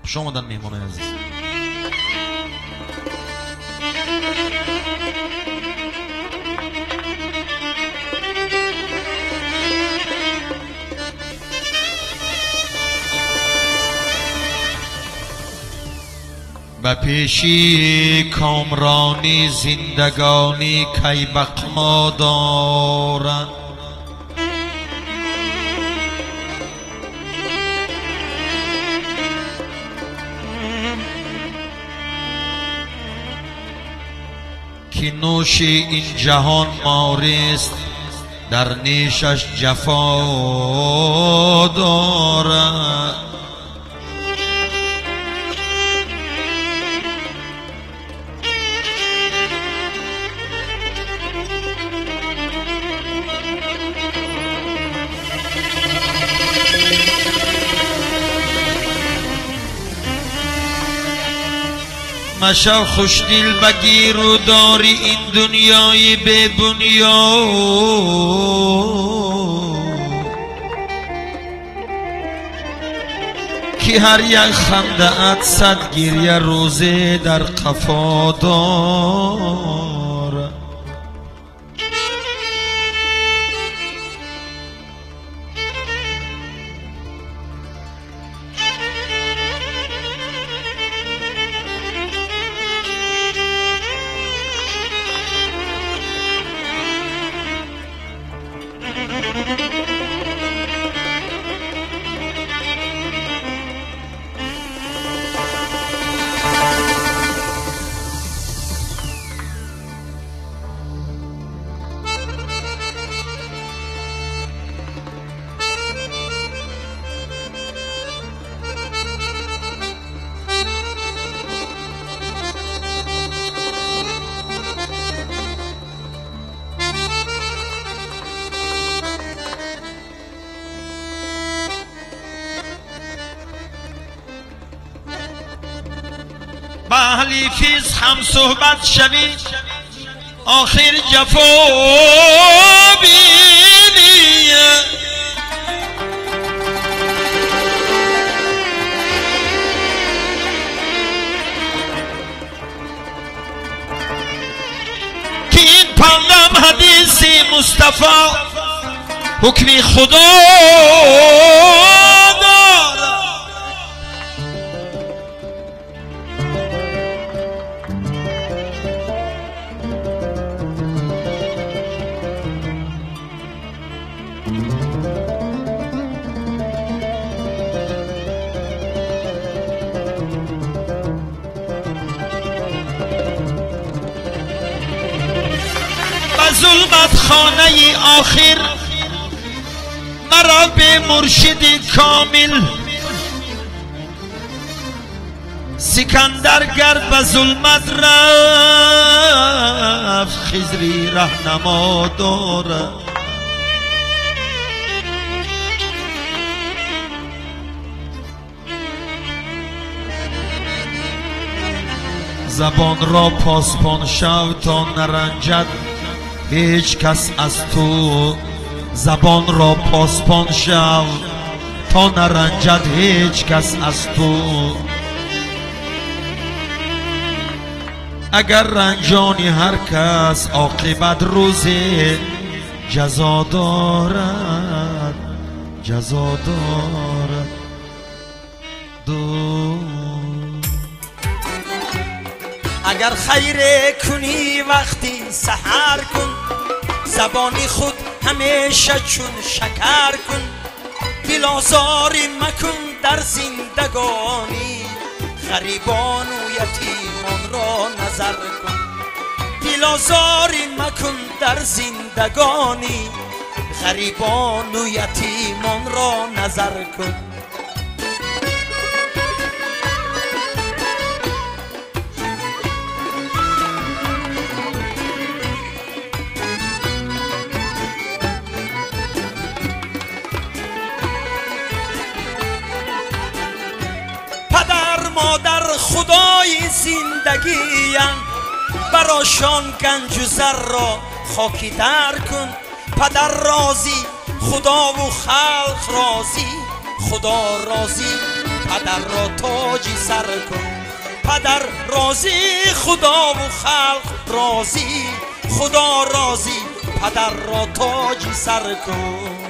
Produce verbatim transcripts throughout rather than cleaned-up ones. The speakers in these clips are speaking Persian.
خوش آمدن میهمان عزیز. به پیشی کامرانی زندگانی کی بقا دارند، که نوش این جهان ماریست در نیشش جفا دارد. مشو خوشدل بگیر و داری این دنیای بے بنیاد، که هر یک خنده ات صد گریه روزه در قفا دارد. با اهلی فیض هم صحبت شوید آخر جفا بینی، که این پیام حدیث مصطفی حکم خدا ظلمت خانه آخر مرا به مرشد کامل، سکندر گر به ظلمت رفت خضری رهنما دارد. زبان را پاسبان شو تا نرنجد هیچ کس از تو، زبان را پاسبان شو تا نرنجد هیچ کس از تو. اگر رنجانی هر کس عاقبت روز جزا دارد، جزا دارد. دو اگر خیر کنی وقتی سحر کن، زبانی خود همیشه چون شکر کن. دل آزاری مکن در زندگانی، غریبان و یتیمان را نظر کن. دل آزاری مکن در زندگانی، غریبان و یتیمان را نظر کن. مادر خدای زندگی‌اند، براشان گنج و زر را خاکی در کن. پدر راضی خدا و خلق راضی، خدا راضی پدر را تاجی سر کن. پدر راضی، خدا و خلق راضی، خدا راضی، پدر را تاجی سر کن.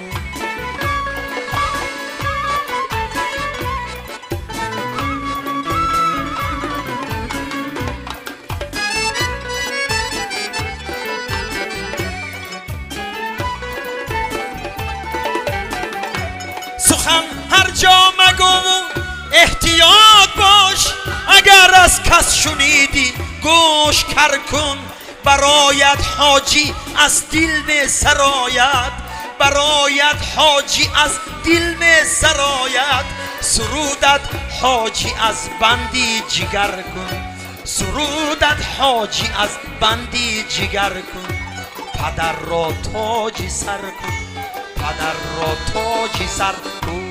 سخن هر جا مگو، احتیاط باش، اگر از کس شنیدی گوش کر کن. برایت حاجی از دل می سرایت، برایت حاجی از دل می سرایت. سرودت حاجی از بندی جگر کن، سرودت حاجی از بندی جگر کن. پدر را تاجی سر کن، پدر را تاجی سر کن.